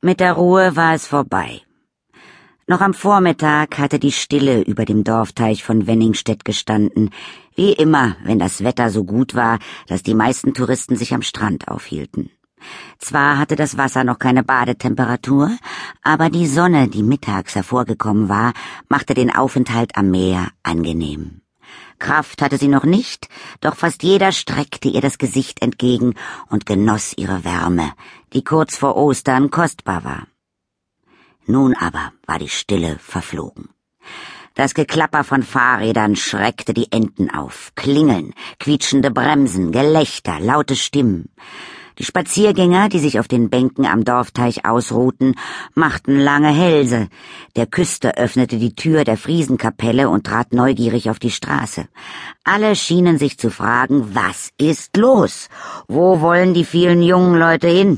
Mit der Ruhe war es vorbei. Noch am Vormittag hatte die Stille über dem Dorfteich von Wenningstedt gestanden, wie immer, wenn das Wetter so gut war, dass die meisten Touristen sich am Strand aufhielten. Zwar hatte das Wasser noch keine Badetemperatur, aber die Sonne, die mittags hervorgekommen war, machte den Aufenthalt am Meer angenehm. Kraft hatte sie noch nicht, doch fast jeder streckte ihr das Gesicht entgegen und genoss ihre Wärme, die kurz vor Ostern kostbar war. Nun aber war die Stille verflogen. Das Geklapper von Fahrrädern schreckte die Enten auf, Klingeln, quietschende Bremsen, Gelächter, laute Stimmen. Die Spaziergänger, die sich auf den Bänken am Dorfteich ausruhten, machten lange Hälse. Der Küster öffnete die Tür der Friesenkapelle und trat neugierig auf die Straße. Alle schienen sich zu fragen, was ist los? Wo wollen die vielen jungen Leute hin?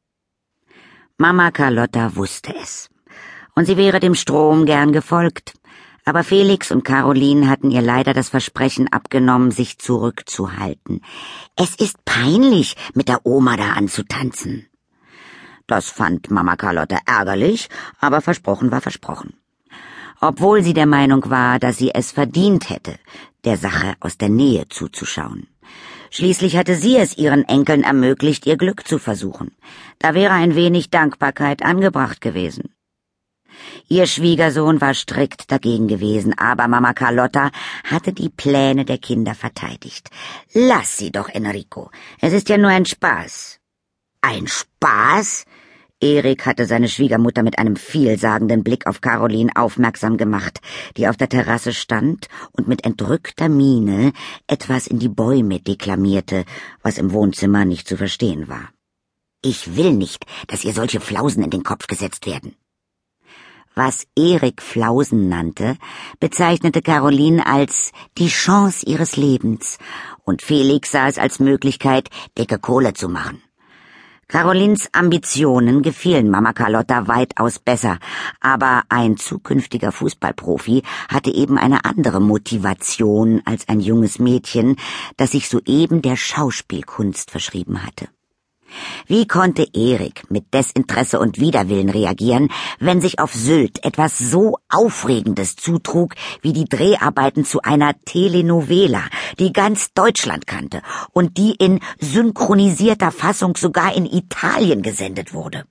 Mama Carlotta wusste es. Und sie wäre dem Strom gern gefolgt. Aber Felix und Caroline hatten ihr leider das Versprechen abgenommen, sich zurückzuhalten. Es ist peinlich, mit der Oma da anzutanzen. Das fand Mama Carlotta ärgerlich, aber versprochen war versprochen. Obwohl sie der Meinung war, dass sie es verdient hätte, der Sache aus der Nähe zuzuschauen. Schließlich hatte sie es ihren Enkeln ermöglicht, ihr Glück zu versuchen. Da wäre ein wenig Dankbarkeit angebracht gewesen. Ihr Schwiegersohn war strikt dagegen gewesen, aber Mama Carlotta hatte die Pläne der Kinder verteidigt. Lass sie doch, Enrico. Es ist ja nur ein Spaß. Ein Spaß? Erik hatte seine Schwiegermutter mit einem vielsagenden Blick auf Caroline aufmerksam gemacht, die auf der Terrasse stand und mit entrückter Miene etwas in die Bäume deklamierte, was im Wohnzimmer nicht zu verstehen war. Ich will nicht, dass ihr solche Flausen in den Kopf gesetzt werden. Was Erik Flausen nannte, bezeichnete Caroline als die Chance ihres Lebens, und Felix sah es als Möglichkeit, dicke Kohle zu machen. Carolines Ambitionen gefielen Mama Carlotta weitaus besser, aber ein zukünftiger Fußballprofi hatte eben eine andere Motivation als ein junges Mädchen, das sich soeben der Schauspielkunst verschrieben hatte. Wie konnte Erik mit Desinteresse und Widerwillen reagieren, wenn sich auf Sylt etwas so Aufregendes zutrug wie die Dreharbeiten zu einer Telenovela, die ganz Deutschland kannte und die in synchronisierter Fassung sogar in Italien gesendet wurde?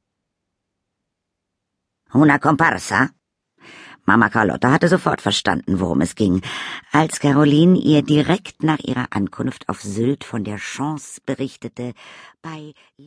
Una comparsa? Mama Carlotta hatte sofort verstanden, worum es ging, als Caroline ihr direkt nach ihrer Ankunft auf Sylt von der Chance berichtete, bei